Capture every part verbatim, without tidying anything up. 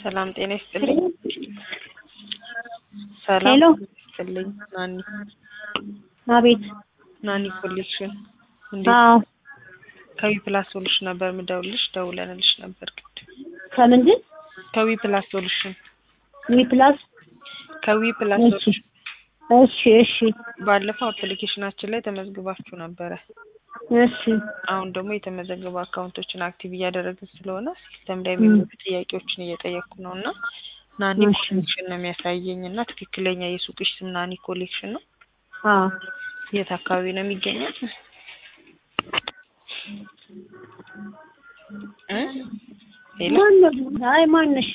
ሰላም ጤና ይስጥልኝ። ሰላም ሄሎ ይስጥልኝ። ናኒ አቤት። ናኒ ኮሌክሽን እንዴት? አዎ ከዊ ፕላስ ሶሉሽን ነበር ምደውልሽ ደውለንልሽ ነበር ግድ ከምንድን ከዊ ፕላስ ሶሉሽን ዊ ፕላስ ከዊ ፕላስ እሺ ሶሉሽን እሺ እሺ ባለፈው አፕሊኬሽናችን ላይ ተመዝግባችሁ ነበረ። እሺ አሁን ደግሞ የተመዘገቡ አካውንቶችን አክቲቭ እያደረግን ስለሆነ ሲስተም ላይ የሚመጡ ጥያቄዎችን እየጠየቅኩ ነውና ናኒ እሺ ኮሌክሽን ነው የሚያሳየኝና ትክክለኛ የሱቅሽ ስም ናኒ ኮሌክሽን ነው? አዎ የት አካባቢ ነው የሚገኘው? እ ሄሎ አይ ማንሽ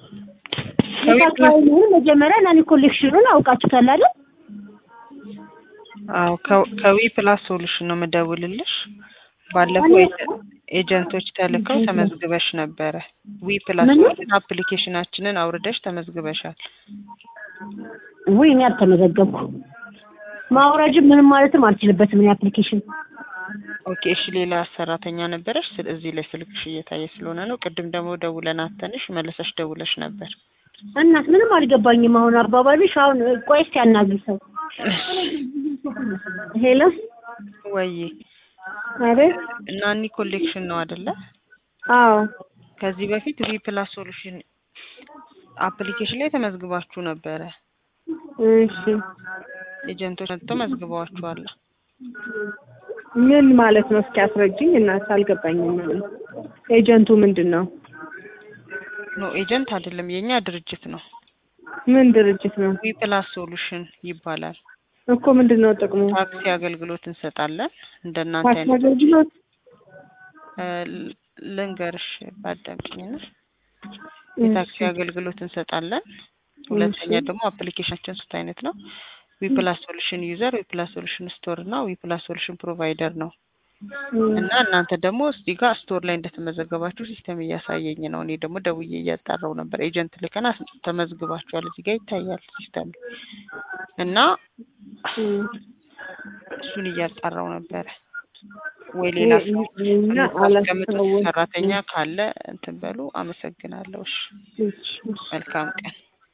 የታካዩ መጀመሪያ ናኒ ኮሌክሽኑን አውቃችሁታል አይደል? አዎ ከዊ ፕላስ ሶሉሽን ነው መደውልልሽ። ባለፈው ኤጀንቶች ተልከው ተመዝግበሽ ነበረ። ዊ ፕላስ ሶሉሽን አፕሊኬሽናችንን አውርደሽ ተመዝግበሻል። ወይ እኔ አልተመዘገብኩም። ማውረድ ምንም ማለትም አልችልበትም። እኔ አፕሊኬሽን ኦኬ እሺ። ሌላ ሰራተኛ ነበረሽ? ስለዚህ ላይ ስልክሽ እየታየ ስለሆነ ነው። ቅድም ደግሞ ደውለን አተንሽ መለሰሽ ደውለሽ ነበር። እናት ምንም አልገባኝም። አሁን አባባልሽ አሁን ቆይ እስኪ አናግሪ ሰው ሄሎ ወይ አቤት ናኒ ኮሌክሽን ነው አይደለ? አዎ ከዚህ በፊት ዊ ፕላስ ሶሉሽን አፕሊኬሽን ላይ ተመዝግባችሁ ነበረ። እሺ ኤጀንቶች ተመዝግባችኋል። ምን ማለት ነው? እስኪ አስረጅኝ እናት አልገባኝም። ኤጀንቱ ምንድነው? ኖ ኤጀንት አይደለም፣ የኛ ድርጅት ነው። ምን ድርጅት ነው? ዊ ፕላስ ሶሉሽን ይባላል እኮ ምንድነው ጥቅሙ? ታክሲ አገልግሎት እንሰጣለን። እንደናንተ ታክሲ አይነት አገልግሎት ልንገርሽ ባዳምጪኝና የታክሲ አገልግሎት እንሰጣለን። ሁለተኛ ደግሞ አፕሊኬሽናችን ሶስት አይነት ነው። ዊ ፕላስ ሶሉሽን ዩዘር፣ ዊ ፕላስ ሶሉሽን ስቶር እና ዊ ፕላስ ሶሉሽን ፕሮቫይደር ነው። እና እናንተ ደግሞ እዚህ ጋር ስቶር ላይ እንደተመዘገባችሁ ሲስተም እያሳየኝ ነው። እኔ ደግሞ ደውዬ እያጣራው ነበር። ኤጀንት ልከና ተመዝግባችኋል እዚህ ጋር ይታያል ሲስተም እና እሱን እያጣራው ነበር። ወይ ሌላ ሰው ሰራተኛ ካለ እንትን በሉ። አመሰግናለሁ። እሺ መልካም ቀን።